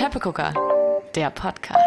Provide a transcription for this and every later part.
Steppegucker, der Podcast.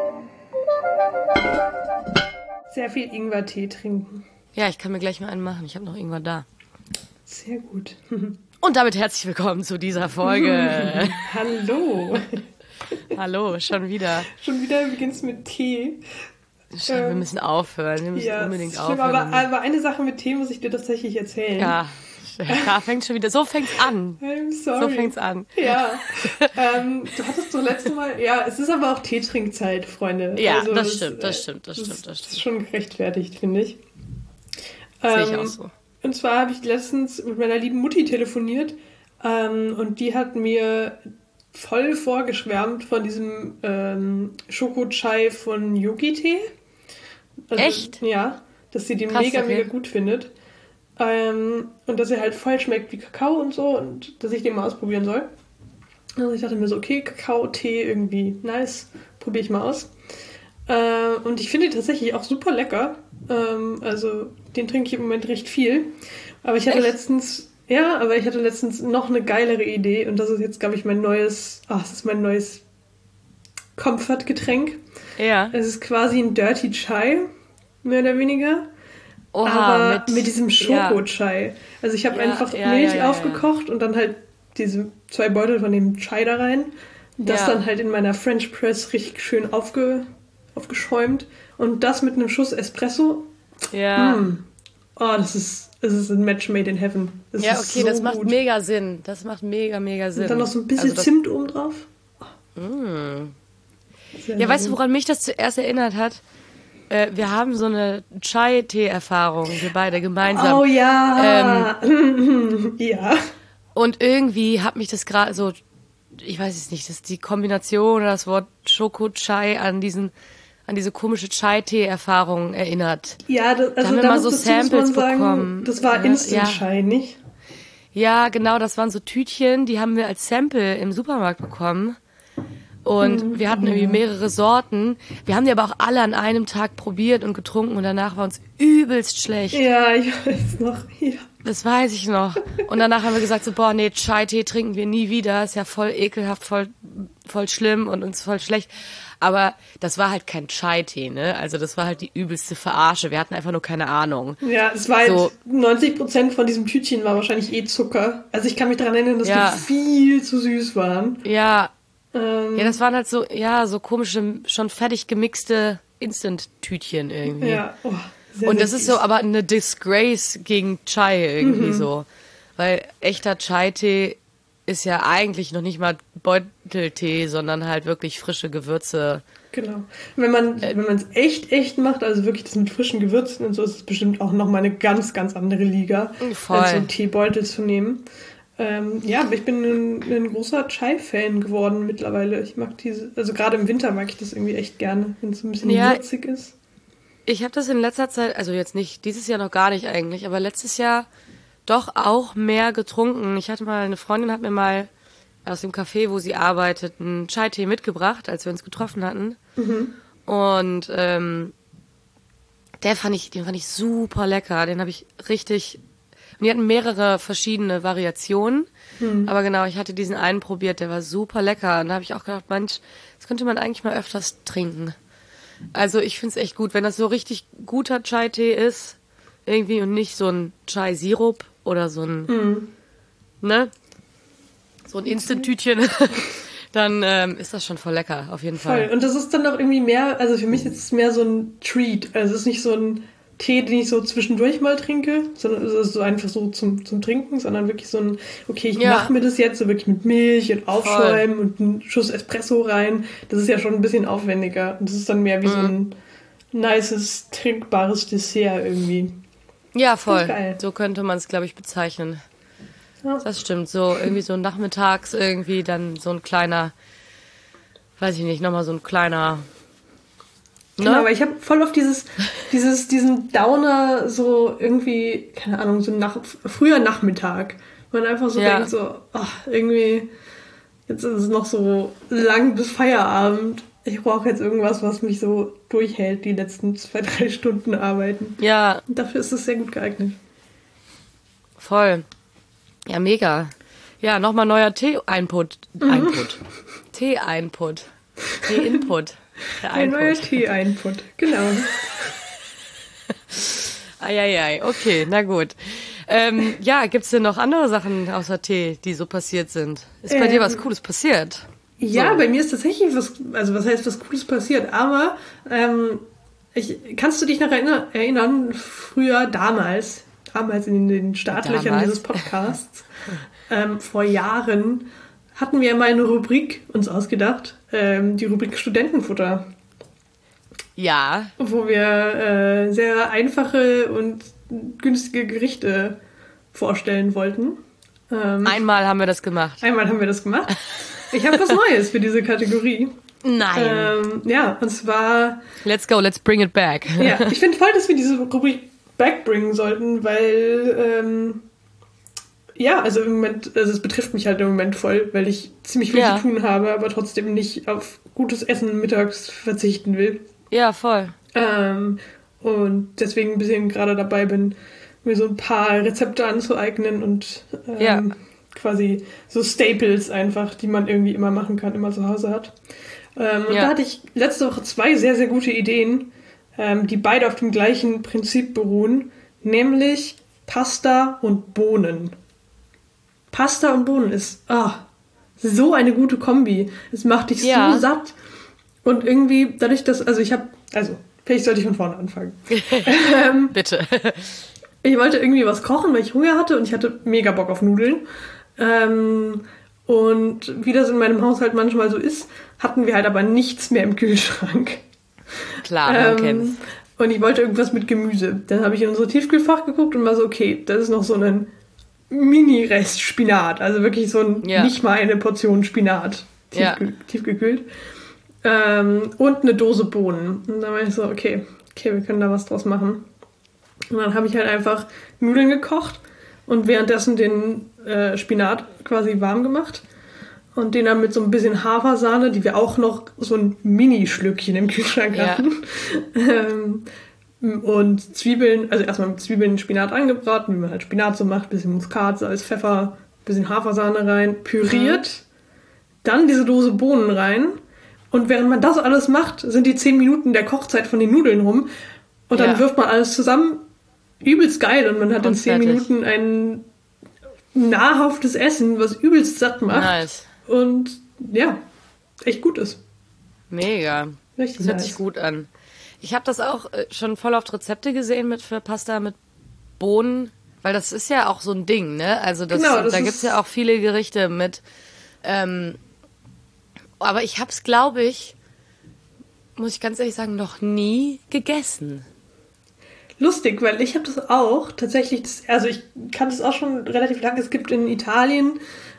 Sehr viel Ingwertee trinken. Ja, ich kann mir gleich mal einen machen. Ich habe noch Ingwer da. Sehr gut. Und damit herzlich willkommen zu dieser Folge. Hallo. Hallo, schon wieder. Schon wieder beginnst mit Tee. Wir müssen aufhören. Wir müssen unbedingt aufhören. Aber eine Sache mit Tee muss ich dir tatsächlich erzählen. Ja, fängt schon wieder. So fängt's an. I'm sorry. So fängt's an. Ja. Du hattest doch letztes Mal. Ja, es ist aber auch Teetrinkzeit, Freunde. Ja, also, das stimmt. Das ist schon gerechtfertigt, finde ich. Sehe ich auch so. Und zwar habe ich letztens mit meiner lieben Mutti telefoniert und die hat mir voll vorgeschwärmt von diesem Schoko-Chai von Yogi-Tee. Also, echt? Ja, dass sie den Krass, mega okay. gut findet. Und dass er halt voll schmeckt wie Kakao und so und dass ich den mal ausprobieren soll. Also ich dachte mir so, okay, Kakao-Tee irgendwie nice, probiere ich mal aus. Und ich finde ihn tatsächlich auch super lecker. Also den trinke ich im Moment recht viel. Aber ich hatte letztens noch eine geilere Idee und das ist jetzt, glaube ich, mein neues Comfort-Getränk. Ja. Es ist quasi ein Dirty Chai, mehr oder weniger. Oha, aber mit diesem Schoko-Chai. Ja. Also ich habe einfach Milch aufgekocht und dann halt diese 2 Beutel von dem Chai da rein. Das dann halt in meiner French Press richtig schön aufgeschäumt. Und das mit einem Schuss Espresso. Ja. Oh, es ist ein Match made in heaven. Das so das macht gut. Mega Sinn. Das macht mega Sinn. Und dann noch so ein bisschen Zimt oben drauf. Ja, weißt du, woran mich das zuerst erinnert hat? Wir haben so eine Chai-Tee-Erfahrung, wir beide gemeinsam. Oh ja. Ja. Und irgendwie hat mich das gerade so, ich weiß es nicht, das ist die Kombination oder das Wort Schoko-Chai an diese komische Chai-Tee-Erfahrung erinnert. Ja, da haben wir mal so Samples bekommen. Das war Instant-Chai, nicht? Ja, genau, das waren so Tütchen, die haben wir als Sample im Supermarkt bekommen. Und wir hatten irgendwie mehrere Sorten. Wir haben die aber auch alle an einem Tag probiert und getrunken und danach war uns übelst schlecht. Ja, ich weiß noch. Ja. Das weiß ich noch. Und danach haben wir gesagt so, boah, nee, Chai-Tee trinken wir nie wieder. Ist ja voll ekelhaft, voll schlimm und uns voll schlecht. Aber das war halt kein Chai-Tee, ne? Also das war halt die übelste Verarsche. Wir hatten einfach nur keine Ahnung. Ja, es war so, 90% von diesem Tütchen war wahrscheinlich Zucker. Also ich kann mich daran erinnern, dass die viel zu süß waren. Ja. Ja, das waren halt so, so komische, schon fertig gemixte Instant-Tütchen irgendwie. Ja, und das ist so aber eine Disgrace gegen Chai irgendwie so. Weil echter Chai-Tee ist ja eigentlich noch nicht mal Beuteltee, sondern halt wirklich frische Gewürze. Genau. Wenn man es echt macht, also wirklich das mit frischen Gewürzen und so, ist es bestimmt auch nochmal eine ganz, ganz andere Liga, voll. als so einen Teebeutel zu nehmen. Aber ich bin ein großer Chai-Fan geworden mittlerweile. Ich mag also gerade im Winter mag ich das irgendwie echt gerne, wenn es so ein bisschen würzig ist. Ich habe das in letzter Zeit, also jetzt nicht, dieses Jahr noch gar nicht eigentlich, aber letztes Jahr doch auch mehr getrunken. Eine Freundin hat mir mal aus dem Café, wo sie arbeitet, einen Chai-Tee mitgebracht, als wir uns getroffen hatten. Und den fand ich super lecker. Den habe ich richtig... Und die hatten mehrere verschiedene Variationen. Aber genau, ich hatte diesen einen probiert, der war super lecker. Und da habe ich auch gedacht, Mensch, das könnte man eigentlich mal öfters trinken. Also ich finde es echt gut, wenn das so richtig guter Chai-Tee ist, irgendwie und nicht so ein Chai-Sirup oder so ein, so ein Instant-Tütchen, dann ist das schon voll lecker, auf jeden Fall. Voll. Und das ist dann auch irgendwie mehr, also für mich ist es mehr so ein Treat. Also es ist nicht so ein Tee, den ich so zwischendurch mal trinke, sondern es ist so einfach so zum Trinken, sondern wirklich so ein, okay, ich mache mir das jetzt so wirklich mit Milch und Aufschäumen und einen Schuss Espresso rein. Das ist ja schon ein bisschen aufwendiger. Und das ist dann mehr wie so ein nices, trinkbares Dessert irgendwie. Ja, voll. So könnte man es, glaube ich, bezeichnen. Ja. Das stimmt. So irgendwie so nachmittags irgendwie dann so ein kleiner, weiß ich nicht, nochmal so ein kleiner... Genau, aber ich habe voll auf diesen Downer so irgendwie, keine Ahnung, so früher Nachmittag. Man einfach so denkt so, irgendwie, jetzt ist es noch so lang bis Feierabend. Ich brauche jetzt irgendwas, was mich so durchhält, die letzten 2-3 Stunden arbeiten. Ja. Und dafür ist es sehr gut geeignet. Voll. Ja, mega. Ja, nochmal neuer Tee-Input. Tee-Input. Tee-Input. Ein neuer Tee-Input, genau. Eieiei, okay, na gut. Ja, gibt's denn noch andere Sachen außer Tee, die so passiert sind? Ist bei dir was Cooles passiert? Ja, so. Bei mir ist tatsächlich was heißt was Cooles passiert, aber kannst du dich noch erinnern, früher, damals in den Startlöchern dieses Podcasts, vor Jahren, hatten wir mal eine Rubrik uns ausgedacht, die Rubrik Studentenfutter. Ja. Wo wir sehr einfache und günstige Gerichte vorstellen wollten. Einmal haben wir das gemacht. Ich habe was Neues für diese Kategorie. Nein. Ja, und zwar... Let's go, let's bring it back. Ja, ich finde voll, dass wir diese Rubrik backbringen sollten, weil... also im Moment, es betrifft mich halt im Moment voll, weil ich ziemlich viel zu tun habe, aber trotzdem nicht auf gutes Essen mittags verzichten will. Ja, voll. Und deswegen ein bisschen gerade dabei bin, mir so ein paar Rezepte anzueignen und quasi so Staples einfach, die man irgendwie immer machen kann, immer zu Hause hat. Und da hatte ich letzte Woche 2 sehr, sehr gute Ideen, die beide auf dem gleichen Prinzip beruhen, nämlich Pasta und Bohnen. Pasta und Bohnen ist so eine gute Kombi. Es macht dich so satt. Und irgendwie, dadurch, dass, vielleicht sollte ich von vorne anfangen. Bitte. Ich wollte irgendwie was kochen, weil ich Hunger hatte und ich hatte mega Bock auf Nudeln. Und wie das in meinem Haushalt manchmal so ist, hatten wir halt aber nichts mehr im Kühlschrank. Klar, man kennt's. Und ich wollte irgendwas mit Gemüse. Dann habe ich in unser Tiefkühlfach geguckt und war so, okay, das ist noch so ein Mini-Rest Spinat. Also wirklich so nicht mal eine Portion Spinat. Tiefgekühlt. Und eine Dose Bohnen. Und dann war ich so, okay, wir können da was draus machen. Und dann habe ich halt einfach Nudeln gekocht und währenddessen den Spinat quasi warm gemacht. Und den dann mit so ein bisschen Hafersahne, die wir auch noch so ein Mini-Schlückchen im Kühlschrank hatten. Und Zwiebeln, also erstmal mit Zwiebeln Spinat angebraten, wie man halt Spinat so macht, bisschen Muskat, Salz, Pfeffer, bisschen Hafersahne rein, püriert, dann diese Dose Bohnen rein. Und während man das alles macht, sind die 10 Minuten der Kochzeit von den Nudeln rum. Und dann wirft man alles zusammen. Übelst geil. Und man hat in 10 Minuten ein nahrhaftes Essen, was übelst satt macht. Nice. Und echt gut ist. Mega. Richtig das hört sich gut an. Ich habe das auch schon voll oft Rezepte gesehen für Pasta mit Bohnen. Weil das ist ja auch so ein Ding, ne? Also da gibt's ja auch viele Gerichte mit... aber ich habe es, glaube ich, muss ich ganz ehrlich sagen, noch nie gegessen. Lustig, weil ich habe das auch tatsächlich, ich kann das auch schon relativ lange. Es gibt in Italien,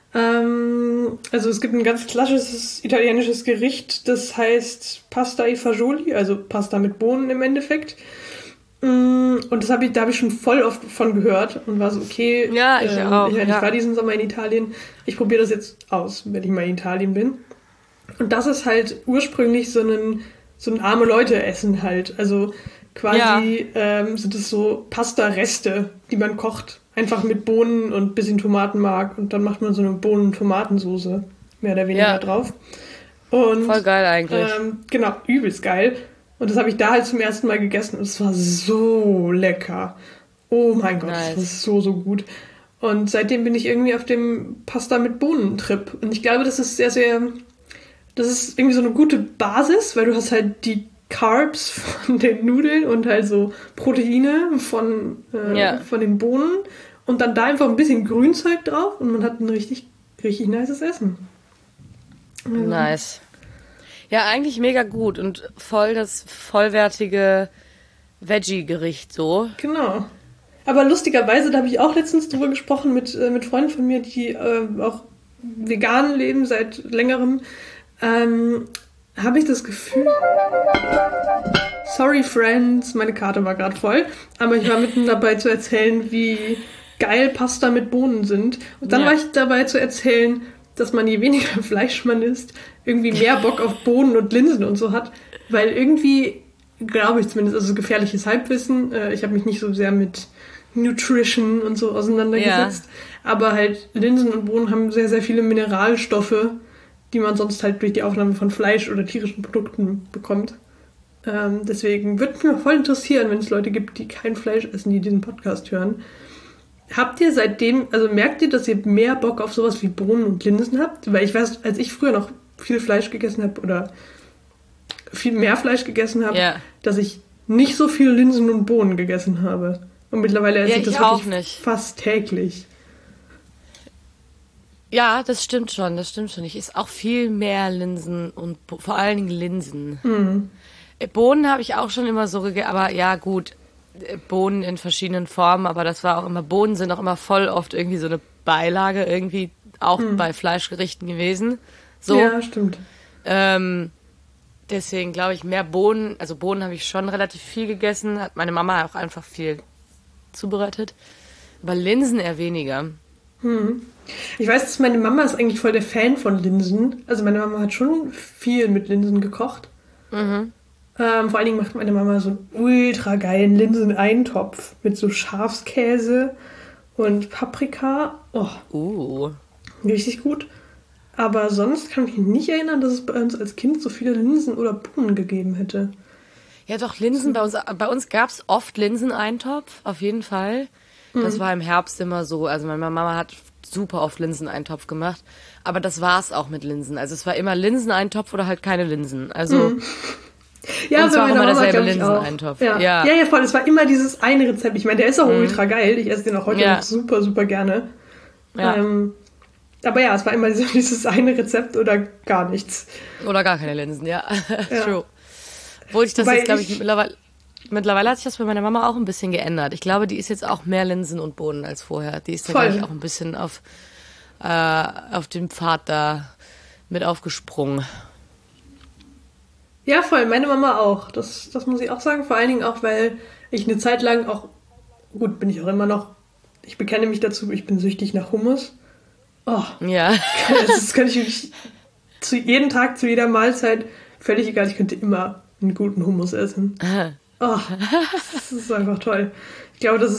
es gibt ein ganz klassisches italienisches Gericht, das heißt Pasta e Fagioli, also Pasta mit Bohnen im Endeffekt. Und da habe ich schon voll oft von gehört und war so, okay, ich auch. Ich war diesen Sommer in Italien, ich probiere das jetzt aus, wenn ich mal in Italien bin. Und das ist halt ursprünglich so ein arme Leute-Essen halt. Also quasi sind es so Pasta-Reste, die man kocht. Einfach mit Bohnen und ein bisschen Tomatenmark. Und dann macht man so eine Bohnen-Tomatensoße mehr oder weniger drauf. Und, voll geil eigentlich. Genau, übelst geil. Und das habe ich da halt zum ersten Mal gegessen. Und es war so lecker. Oh mein Gott, das war so, so gut. Und seitdem bin ich irgendwie auf dem Pasta mit Bohnen-Trip. Und ich glaube, das ist das ist irgendwie so eine gute Basis, weil du hast halt die Carbs von den Nudeln und halt so Proteine von den Bohnen und dann da einfach ein bisschen Grünzeug drauf und man hat ein richtig, richtig nices Essen. Nice. Ja, eigentlich mega gut und voll das vollwertige Veggie-Gericht so. Genau. Aber lustigerweise, da habe ich auch letztens drüber gesprochen mit Freunden von mir, die auch vegan leben seit längerem, habe ich das Gefühl... Sorry, Friends, meine Karte war gerade voll, aber ich war mitten dabei zu erzählen, wie geil Pasta mit Bohnen sind. Und dann war ich dabei zu erzählen, dass man, je weniger Fleisch man isst, irgendwie mehr Bock auf Bohnen und Linsen und so hat. Weil irgendwie, glaube ich zumindest, also gefährliches Halbwissen, ich habe mich nicht so sehr mit Nutrition und so auseinandergesetzt. Aber halt Linsen und Bohnen haben sehr, sehr viele Mineralstoffe, die man sonst halt durch die Aufnahme von Fleisch oder tierischen Produkten bekommt. Deswegen würde mich mal voll interessieren, wenn es Leute gibt, die kein Fleisch essen, die diesen Podcast hören. Habt ihr seitdem, also merkt ihr, dass ihr mehr Bock auf sowas wie Bohnen und Linsen habt? Weil ich weiß, als ich früher noch viel Fleisch gegessen habe oder viel mehr Fleisch gegessen habe, dass ich nicht so viel Linsen und Bohnen gegessen habe. Und mittlerweile esse ich das wirklich fast täglich. Ja, das stimmt schon. Ich esse auch viel mehr Linsen und vor allen Dingen Linsen. Mhm. Bohnen habe ich auch schon immer so gegessen, aber ja gut, Bohnen in verschiedenen Formen, aber das war auch immer, Bohnen sind auch immer voll oft irgendwie so eine Beilage irgendwie auch bei Fleischgerichten gewesen. So. Ja, stimmt. Deswegen glaube ich mehr Bohnen, also Bohnen habe ich schon relativ viel gegessen, hat meine Mama auch einfach viel zubereitet, aber Linsen eher weniger. Ich weiß, dass meine Mama ist eigentlich voll der Fan von Linsen. Also meine Mama hat schon viel mit Linsen gekocht. Vor allen Dingen macht meine Mama so einen ultra geilen Linseneintopf mit so Schafskäse und Paprika. Oh, richtig gut. Aber sonst kann ich mich nicht erinnern, dass es bei uns als Kind so viele Linsen oder Bohnen gegeben hätte. Ja doch, Linsen, bei uns gab es oft Linseneintopf, auf jeden Fall. Das war im Herbst immer so. Also meine Mama hat super oft Linseneintopf gemacht. Aber das war es auch mit Linsen. Also es war immer Linseneintopf oder halt keine Linsen. Also... Ja, und zwar auch immer Mama, derselbe Linseneintopf. Ja, voll. Es war immer dieses eine Rezept. Ich meine, der ist auch ultra geil. Ich esse den auch heute noch super, super gerne. Ja. Aber ja, es war immer so dieses eine Rezept oder gar nichts. Oder gar keine Linsen, ja. True. Obwohl ich das jetzt, glaube ich, mittlerweile hat sich das bei meiner Mama auch ein bisschen geändert. Ich glaube, die ist jetzt auch mehr Linsen und Bohnen als vorher. Die ist da, glaube ich, auch ein bisschen auf dem Pfad da mit aufgesprungen. Ja, voll. Meine Mama auch. Das muss ich auch sagen. Vor allen Dingen auch, weil ich eine Zeit lang auch, gut, bin ich auch immer noch, ich bekenne mich dazu, ich bin süchtig nach Hummus. Oh. Ja. Das könnte ich wirklich jeden Tag, zu jeder Mahlzeit, völlig egal, ich könnte immer einen guten Hummus essen. Oh, das ist einfach toll. Ich glaube, nein,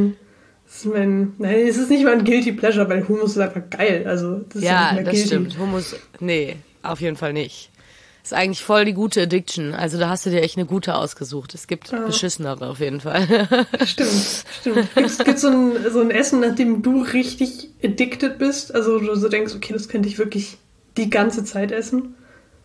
es ist nicht mal ein Guilty Pleasure, weil Hummus ist einfach geil. Also, das ist ja nicht mehr das stimmt. Hummus, nee, auf jeden Fall nicht. Ist eigentlich voll die gute Addiction. Also da hast du dir echt eine gute ausgesucht. Es gibt beschissenere auf jeden Fall. Stimmt. Gibt so ein Essen, nach dem du richtig addicted bist? Also du so denkst, okay, das könnte ich wirklich die ganze Zeit essen?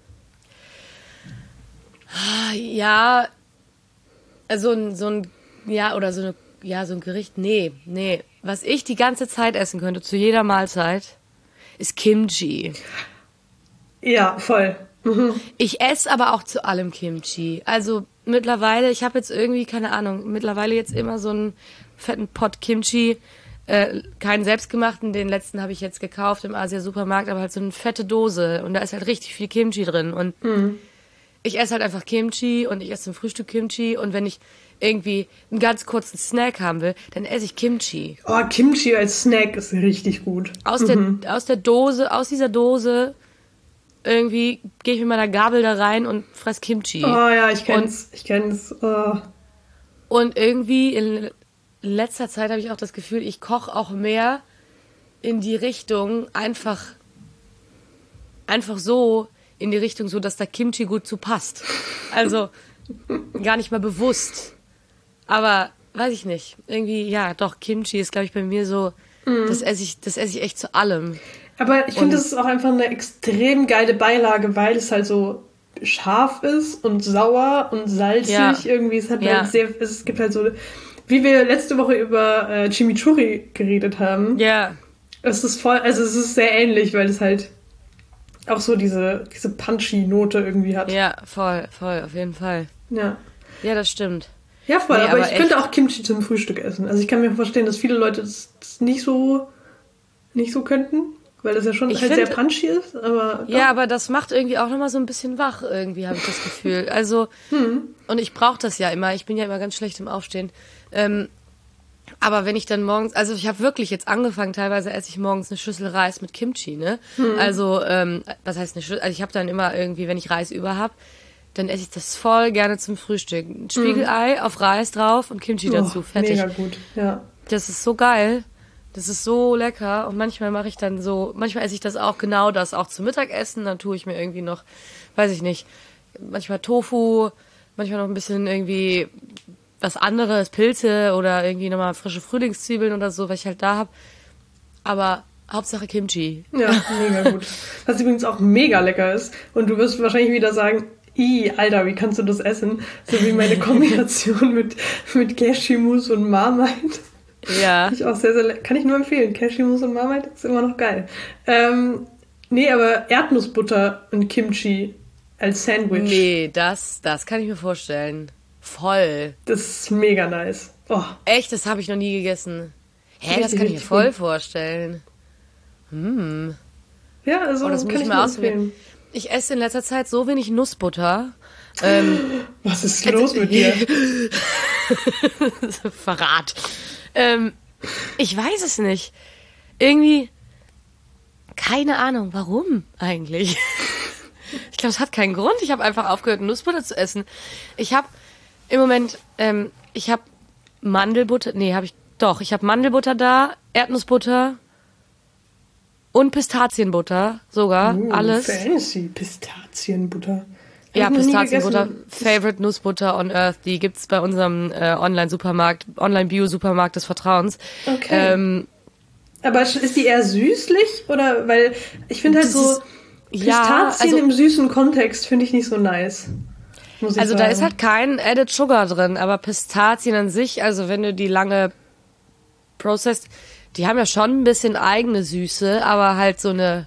Ja, also so ein Gericht, nee. Was ich die ganze Zeit essen könnte, zu jeder Mahlzeit, ist Kimchi. Ja, voll. Ich esse aber auch zu allem Kimchi. Also mittlerweile, ich habe jetzt irgendwie, keine Ahnung, mittlerweile jetzt immer so einen fetten Pot Kimchi. Keinen selbstgemachten, den letzten habe ich jetzt gekauft im Asia-Supermarkt, aber halt so eine fette Dose. Und da ist halt richtig viel Kimchi drin. Und ich esse halt einfach Kimchi und ich esse zum Frühstück Kimchi. Und wenn ich irgendwie einen ganz kurzen Snack haben will, dann esse ich Kimchi. Oh, Kimchi als Snack ist richtig gut. Aus dieser Dose... Irgendwie gehe ich mit meiner Gabel da rein und fress Kimchi. Oh ja, ich kenn's. Oh. Und irgendwie in letzter Zeit habe ich auch das Gefühl, ich koche auch mehr in die Richtung, einfach so in die Richtung, so dass da Kimchi gut zu passt. Also gar nicht mal bewusst. Aber weiß ich nicht. Irgendwie, ja, doch, Kimchi ist, glaube ich, bei mir so, das esse ich echt zu allem. Aber ich finde, das ist auch einfach eine extrem geile Beilage, weil es halt so scharf ist und sauer und salzig. Ja. Irgendwie, es gibt halt so, wie wir letzte Woche über Chimichurri geredet haben. Ja. Es ist sehr ähnlich, weil es halt auch so diese punchy-Note irgendwie hat. Ja, voll, auf jeden Fall. Ja. Ja, das stimmt. Ja, voll, aber ich könnte auch Kimchi zum Frühstück essen. Also ich kann mir vorstellen, dass viele Leute das nicht so könnten. Weil das ja schon sehr punchy ist, aber... Doch. Ja, aber das macht irgendwie auch nochmal so ein bisschen wach, irgendwie, habe ich das Gefühl. Also, und ich brauche das ja immer. Ich bin ja immer ganz schlecht im Aufstehen. Aber wenn ich dann morgens... Also, ich habe wirklich jetzt angefangen, teilweise esse ich morgens eine Schüssel Reis mit Kimchi, ne? Also, was heißt eine Schüssel? Also, ich habe dann immer irgendwie, wenn ich Reis über habe, dann esse ich das voll gerne zum Frühstück. Ein Spiegelei auf Reis drauf und Kimchi dazu. Fertig. Mega gut, ja. Das ist so geil. Das ist so lecker. Und manchmal manchmal esse ich das auch auch zum Mittagessen. Dann tue ich mir irgendwie noch, weiß ich nicht, manchmal Tofu, manchmal noch ein bisschen irgendwie was anderes, Pilze oder irgendwie nochmal frische Frühlingszwiebeln oder so, was ich halt da habe. Aber Hauptsache Kimchi. Ja, mega gut. Was übrigens auch mega lecker ist. Und du wirst wahrscheinlich wieder sagen, Alter, wie kannst du das essen? So wie meine Kombination mit Cashewmus und Marmite. Ja. Ich auch sehr, sehr kann ich nur empfehlen. Cashewmus und Marmite ist immer noch geil. Nee, aber Erdnussbutter und Kimchi als Sandwich. Nee, das kann ich mir vorstellen. Voll. Das ist mega nice. Oh. Echt, das habe ich noch nie gegessen. Richtig, das kann ich mir voll vorstellen. Ja, also das muss kann ich ich mal nur ausprobieren. empfehlen. Ich esse in letzter Zeit so wenig Nussbutter. Was ist los mit dir? Verrat. Ich weiß es nicht. Irgendwie, keine Ahnung, warum eigentlich. Ich glaube, es hat keinen Grund. Ich habe einfach aufgehört, Nussbutter zu essen. Ich habe im Moment, ich habe Mandelbutter, ich habe Mandelbutter da, Erdnussbutter und Pistazienbutter sogar, alles. Fancy, Pistazienbutter. Ja, Pistazienbutter, Favorite Nussbutter on Earth, die gibt's bei unserem Online-Bio-Supermarkt des Vertrauens. Okay. Aber ist die eher süßlich? Oder, weil ich finde halt so Pistazien im süßen Kontext finde ich nicht so nice. Muss ich sagen. Da ist halt kein Added Sugar drin, aber Pistazien an sich, also wenn du die lange processed, die haben ja schon ein bisschen eigene Süße, aber halt so eine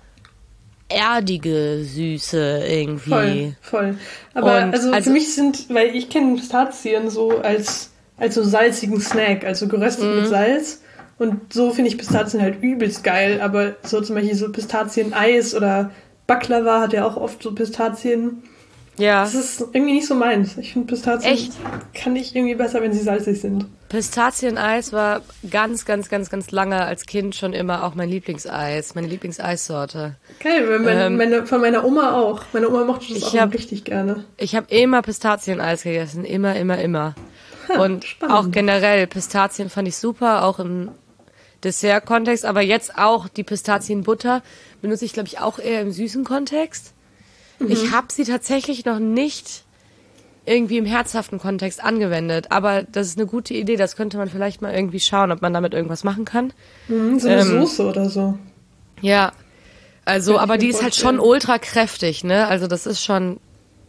erdige Süße irgendwie. Voll. Aber für mich weil ich kenne Pistazien so als so salzigen Snack, also geröstet mit Salz. Und so finde ich Pistazien halt übelst geil, aber so zum Beispiel so Pistazien-Eis oder Baklava hat ja auch oft so Pistazien. Ja. Das ist irgendwie nicht so meins. Ich finde Pistazien kann ich irgendwie besser, wenn sie salzig sind. Pistazieneis war ganz, ganz, ganz, ganz lange als Kind schon immer auch mein Lieblingseis, meine Lieblingseissorte. Geil, von meiner Oma auch. Meine Oma mochte das auch richtig gerne. Ich habe immer Pistazieneis gegessen, immer. Und spannend. Auch generell, Pistazien fand ich super, auch im Dessert-Kontext, aber jetzt auch die Pistazienbutter benutze ich, glaube ich, auch eher im süßen Kontext. Ich habe sie tatsächlich noch nicht irgendwie im herzhaften Kontext angewendet, aber das ist eine gute Idee, das könnte man vielleicht mal irgendwie schauen, ob man damit irgendwas machen kann. So eine Soße oder so. Ja, also, aber die ist halt schon ultra kräftig, ne? Also das ist schon,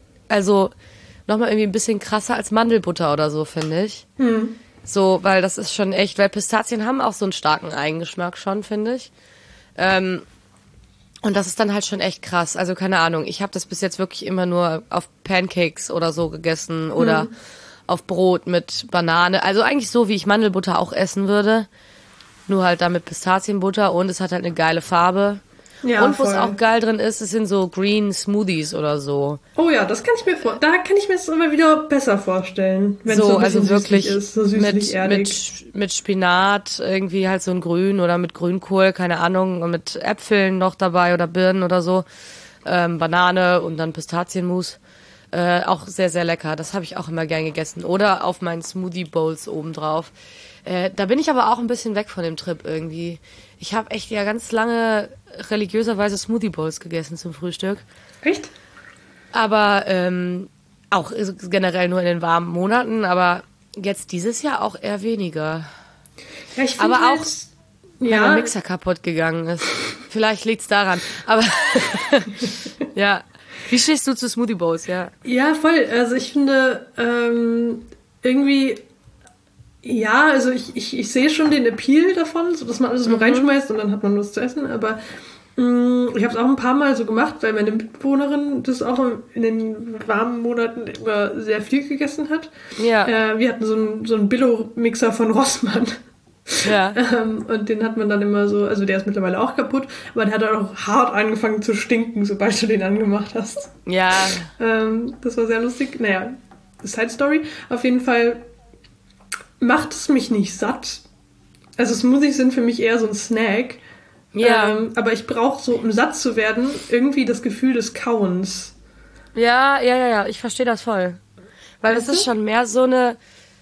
nochmal irgendwie ein bisschen krasser als Mandelbutter oder so, finde ich. So, weil das ist schon echt, weil Pistazien haben auch so einen starken Eigengeschmack schon, finde ich. Und das ist dann halt schon echt krass. Also keine Ahnung, ich habe das bis jetzt wirklich immer nur auf Pancakes oder so gegessen oder auf Brot mit Banane. Also eigentlich so, wie ich Mandelbutter auch essen würde. Nur halt da mit Pistazienbutter und es hat halt eine geile Farbe. Ja, und wo es auch geil drin ist, es sind so Green Smoothies oder so. Oh ja, das kann ich mir da kann ich mir das aber wieder besser vorstellen, wenn so, es so ein bisschen also wirklich süßlich ist, so süßlich-erdig. mit Spinat, irgendwie halt so ein Grün oder mit Grünkohl, keine Ahnung, und mit Äpfeln noch dabei oder Birnen oder so, Banane und dann Pistazienmus. Auch sehr, sehr lecker. Das habe ich auch immer gern gegessen. Oder auf meinen Smoothie Bowls obendrauf. Da bin ich aber auch ein bisschen weg von dem Trip irgendwie. Ich habe echt ja ganz lange religiöserweise Smoothie Bowls gegessen zum Frühstück. Echt? Aber auch generell nur in den warmen Monaten, aber jetzt dieses Jahr auch eher weniger. Ja, ich aber halt, auch, weil der Mixer kaputt gegangen ist. Vielleicht liegt's daran. Aber ja. Wie stehst du zu Smoothie Bowls, ja? Ja, voll. Also ich finde irgendwie, ja, also ich sehe schon den Appeal davon, so dass man alles nur reinschmeißt und dann hat man Lust zu essen, aber ich habe es auch ein paar Mal so gemacht, weil meine Mitbewohnerin das auch in den warmen Monaten immer sehr viel gegessen hat. Ja. Wir hatten so einen Billo-Mixer von Rossmann. Ja. Und den hat man dann immer so, also der ist mittlerweile auch kaputt, aber der hat dann auch hart angefangen zu stinken, sobald du den angemacht hast. Ja. Das war sehr lustig. Naja, Side Story. Auf jeden Fall macht es mich nicht satt. Also Smoothies sind für mich eher so ein Snack. Ja. Aber ich brauche so, um satt zu werden, irgendwie das Gefühl des Kauens. Ja, ich verstehe das voll. Weil das ist schon mehr so eine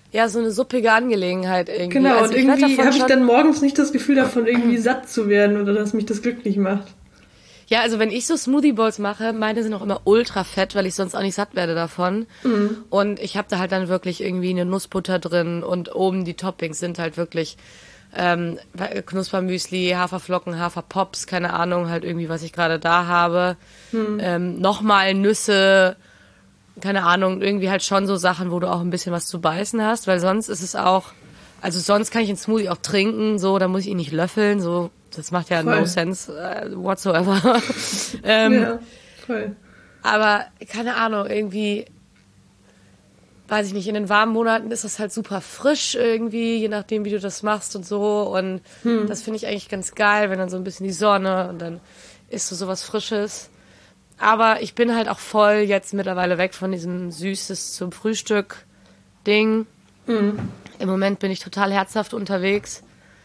Ja, so eine suppige Angelegenheit irgendwie. Genau, also und irgendwie habe ich dann morgens nicht das Gefühl davon, irgendwie satt zu werden oder dass mich das glücklich macht. Ja, also wenn ich so Smoothie Bowls mache, meine sind auch immer ultra fett, weil ich sonst auch nicht satt werde davon. Und ich habe da halt dann wirklich irgendwie eine Nussbutter drin und oben die Toppings sind halt wirklich Knuspermüsli, Haferflocken, Haferpops, keine Ahnung, halt irgendwie, was ich gerade da habe. Nochmal Nüsse, keine Ahnung, irgendwie halt schon so Sachen, wo du auch ein bisschen was zu beißen hast, weil sonst ist es auch, also sonst kann ich den Smoothie auch trinken, so, da muss ich ihn nicht löffeln, so, das macht ja Voll. no sense whatsoever. Ja, voll. Aber, keine Ahnung, irgendwie, weiß ich nicht, in den warmen Monaten ist das halt super frisch irgendwie, je nachdem, wie du das machst und so. Und das finde ich eigentlich ganz geil, wenn dann so ein bisschen die Sonne und dann isst du sowas Frisches. Aber ich bin halt auch voll jetzt mittlerweile weg von diesem Süßes zum Frühstück-Ding. Im Moment bin ich total herzhaft unterwegs.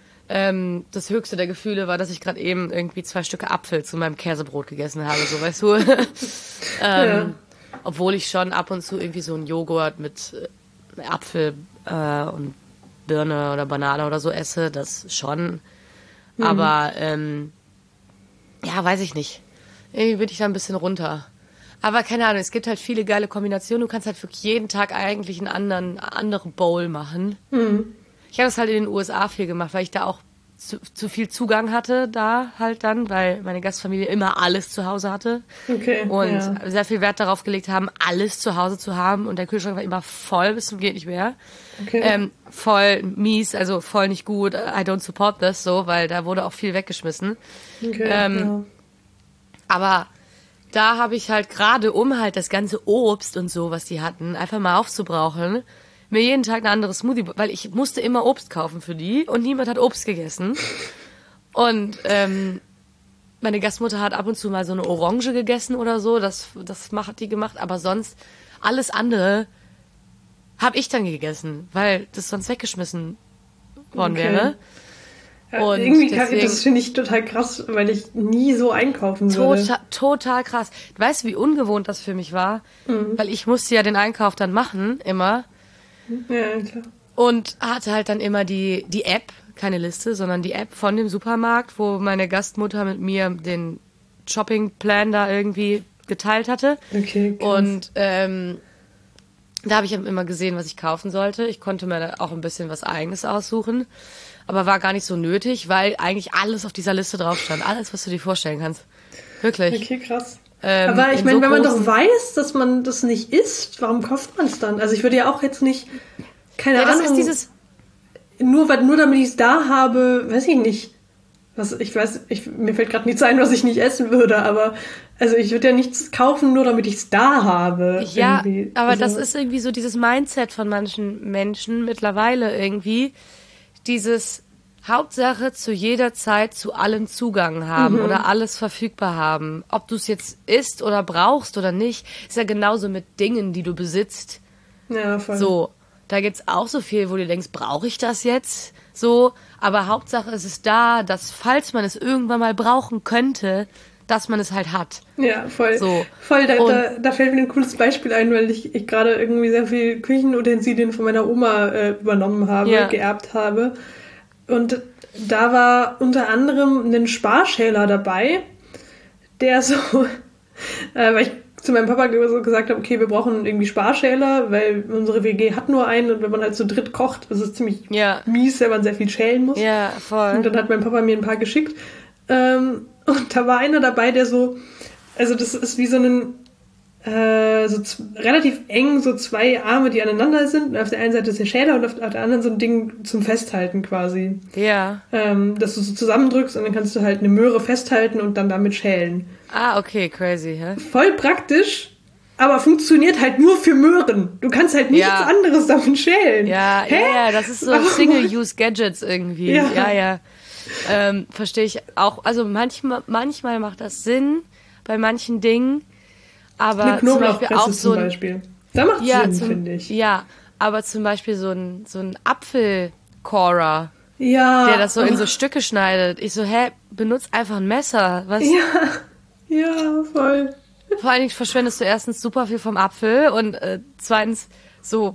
Das höchste der Gefühle war, dass ich gerade eben irgendwie 2 Stücke Apfel zu meinem Käsebrot gegessen habe, so weißt du. Ja. Obwohl ich schon ab und zu irgendwie so einen Joghurt mit Apfel und Birne oder Banane oder so esse, das schon. Aber ja, weiß ich nicht. Irgendwie bin ich da ein bisschen runter. Aber keine Ahnung, es gibt halt viele geile Kombinationen. Du kannst halt für jeden Tag eigentlich einen anderen Bowl machen. Ich habe das halt in den USA viel gemacht, weil ich da auch zu viel Zugang hatte da halt dann, weil meine Gastfamilie immer alles zu Hause hatte. Okay. Und sehr viel Wert darauf gelegt haben, alles zu Hause zu haben. Und der Kühlschrank war immer voll bis zum geht nicht mehr. Okay. Voll mies, also voll nicht gut. I don't support this, so, weil da wurde auch viel weggeschmissen. Okay. Aber da habe ich halt gerade, um halt das ganze Obst und so, was die hatten, einfach mal aufzubrauchen, mir jeden Tag ein anderes Smoothie, weil ich musste immer Obst kaufen für die und niemand hat Obst gegessen. Und meine Gastmutter hat ab und zu mal so eine Orange gegessen oder so, das hat die gemacht, aber sonst alles andere habe ich dann gegessen, weil das sonst weggeschmissen worden wäre. Ja, Und irgendwie deswegen, das finde ich total krass, weil ich nie so einkaufen würde. total krass. Weißt du, wie ungewohnt das für mich war? Weil ich musste ja den Einkauf dann machen, immer. Ja, klar. Und hatte halt dann immer die App, keine Liste, sondern die App von dem Supermarkt, wo meine Gastmutter mit mir den Shoppingplan da irgendwie geteilt hatte. Okay, krass. Und da habe ich immer gesehen, was ich kaufen sollte. Ich konnte mir da auch ein bisschen was Eigenes aussuchen. Aber war gar nicht so nötig, weil eigentlich alles auf dieser Liste drauf stand. Alles, was du dir vorstellen kannst. Wirklich. Okay, krass. Aber ich meine, so wenn man doch weiß, dass man das nicht isst, warum kauft man es dann? Also ich würde ja auch jetzt nicht, keine Ja, das Ahnung, ist dieses... nur damit ich es da habe, weiß ich nicht. Mir fällt gerade nichts ein, was ich nicht essen würde, aber also ich würde ja nichts kaufen, nur damit ich es da habe. Ja, irgendwie. aber Also, das ist irgendwie so dieses Mindset von manchen Menschen mittlerweile irgendwie. Dieses Hauptsache zu jeder Zeit zu allem Zugang haben oder alles verfügbar haben. Ob du es jetzt isst oder brauchst oder nicht, ist ja genauso mit Dingen, die du besitzt. ja, voll. So, da gibt's auch so viel, wo du denkst, brauche ich das jetzt? So, aber Hauptsache es ist da, dass falls man es irgendwann mal brauchen könnte, dass man es halt hat. Ja, voll. So. Voll, da fällt mir ein cooles Beispiel ein, weil ich gerade irgendwie sehr viel Küchenutensilien von meiner Oma übernommen habe, geerbt habe. Und da war unter anderem ein Sparschäler dabei, der so, weil ich zu meinem Papa so gesagt habe, okay, wir brauchen irgendwie Sparschäler, weil unsere WG hat nur einen und wenn man halt zu dritt kocht, ist es ziemlich mies, wenn man sehr viel schälen muss. Ja, voll. Und dann hat mein Papa mir ein paar geschickt. Und da war einer dabei, der so, also das ist wie so ein, relativ eng, so 2 Arme, die aneinander sind. Und auf der einen Seite ist der Schäler und auf der anderen so ein Ding zum Festhalten quasi. Ja. Dass du so zusammendrückst und dann kannst du halt eine Möhre festhalten und dann damit schälen. Ah, okay, crazy, hä? Voll praktisch, aber funktioniert halt nur für Möhren. Du kannst halt nichts anderes damit schälen. Ja, ja, das ist so Single-Use-Gadgets irgendwie. Ja. Verstehe ich auch. Also manchmal macht das Sinn bei manchen Dingen, aber eine zum Beispiel auch zum Beispiel. Da macht Sinn, finde ich. Ja, aber zum Beispiel so ein Apfelcorer, ja, der das so in so Stücke schneidet. Ich so, benutz einfach ein Messer. Was? Ja, voll. Vor allen Dingen verschwendest du erstens super viel vom Apfel und zweitens so,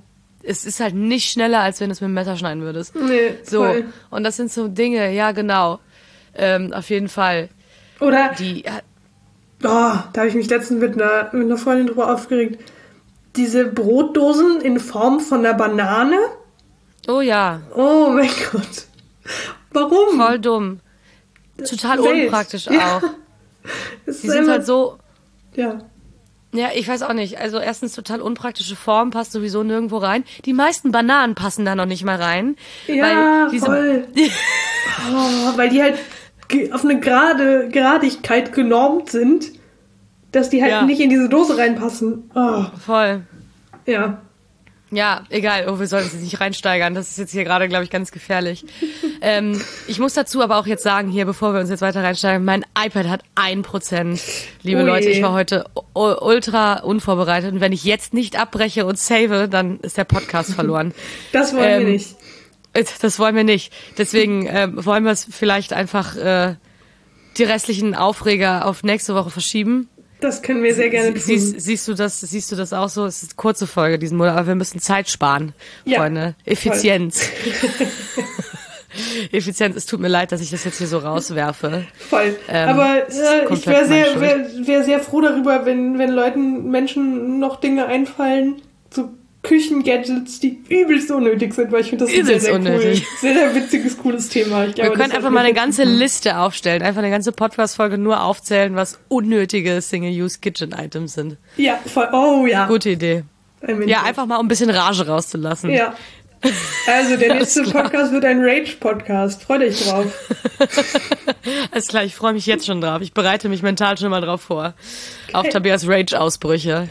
es ist halt nicht schneller, als wenn du es mit dem Messer schneiden würdest. Nee, so. voll. Und das sind so Dinge, ja, genau. Auf jeden Fall. Oder, Die, da habe ich mich letztens mit einer Freundin drüber aufgeregt. Diese Brotdosen in Form von einer Banane. oh ja, Oh mein Gott. Warum? voll dumm. Total Welt. unpraktisch Ja. auch. Es Die ist sind einfach- halt so, Ja. ja, ich weiß auch nicht. Also erstens total unpraktische Form, passt sowieso nirgendwo rein. Die meisten Bananen passen da noch nicht mal rein. Ja, weil diese, voll. Weil die halt auf eine Gradigkeit genormt sind, dass die halt Ja. nicht in diese Dose reinpassen. Oh, voll. ja. Ja, egal. Oh, wir sollten uns jetzt nicht reinsteigern. Das ist jetzt hier gerade, glaube ich, ganz gefährlich. Ich muss dazu aber auch jetzt sagen, hier, bevor wir uns jetzt weiter reinsteigern, mein iPad hat 1%. Liebe Ui. Leute, ich war heute ultra unvorbereitet. Und wenn ich jetzt nicht abbreche und save, dann ist der Podcast verloren. Das wollen wir nicht. Das wollen wir nicht. Deswegen wollen wir es vielleicht einfach die restlichen Aufreger auf nächste Woche verschieben. Das können wir sehr gerne tun. Siehst du das auch so? Es ist eine kurze Folge diesen Monat, aber wir müssen Zeit sparen, Ja, Freunde. Effizienz. Effizienz, es tut mir leid, dass ich das jetzt hier so rauswerfe. Voll. Aber das ist ich komplett wäre meine wär sehr froh darüber, wenn Menschen noch Dinge einfallen, so Küchengadgets, die übelst unnötig sind, weil ich finde das ein sehr, Übelst sehr unnötig. cool. Sehr, sehr witziges, cooles Thema. Ich glaube, Wir können das einfach sollten mal eine wir ganze machen. Liste aufstellen, einfach eine ganze Podcast-Folge nur aufzählen, was unnötige Single-Use-Kitchen-Items sind. Ja, voll. Oh ja. Gute Idee. Ja, einfach mal, um ein bisschen Rage rauszulassen. Ja. Also, der nächste Alles klar. Podcast wird ein Rage-Podcast. Freu dich drauf. Alles klar, ich freue mich jetzt schon drauf. Ich bereite mich mental schon mal drauf vor. Auf Tobias Rage-Ausbrüche.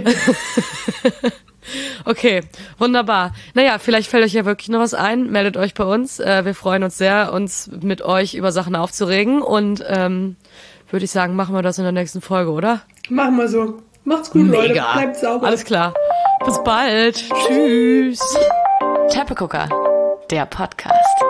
Okay, wunderbar. Naja, vielleicht fällt euch ja wirklich noch was ein. Meldet euch bei uns. Wir freuen uns sehr, uns mit euch über Sachen aufzuregen. Und würde ich sagen, machen wir das in der nächsten Folge, oder? Machen wir so. Macht's gut, Leute. Bleibt sauber. Alles klar. Bis bald. Tschüss. Teppegucker, der Podcast.